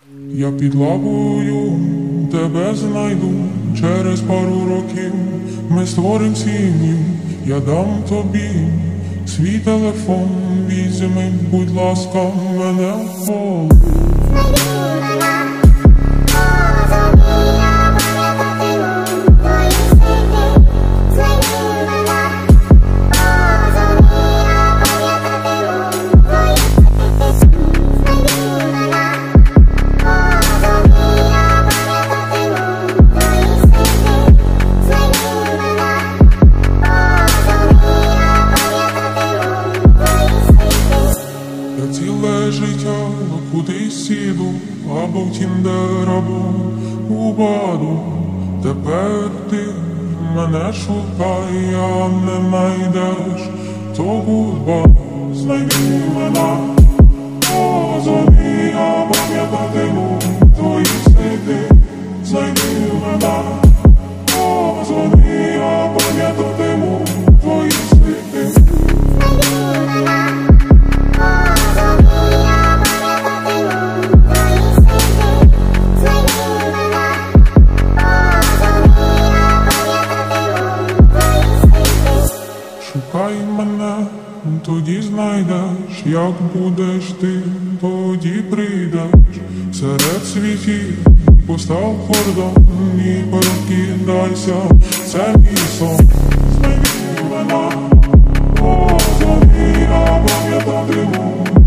Я під лавою тебе знайду, через пару років ми створим сім'ю. Я дам тобі свій телефон, візьми, будь ласка, мене в пол. Ціле життя кудись сіду, або в Тіндер, або у Баду. Тепер ти мене шукай, а не знайдеш, то гудбай. Знайди мене, позвони, я пам'ятатиму твої сліди. Знайди мене, позвони, я пам'ятатиму твої сліди. Шукай мене, тоді знайдеш, як будеш ти, тоді прийдеш. Серед світів постав кордон і прокидайся, це мій сон. Знайди мене, позвони, я пам'ятатиму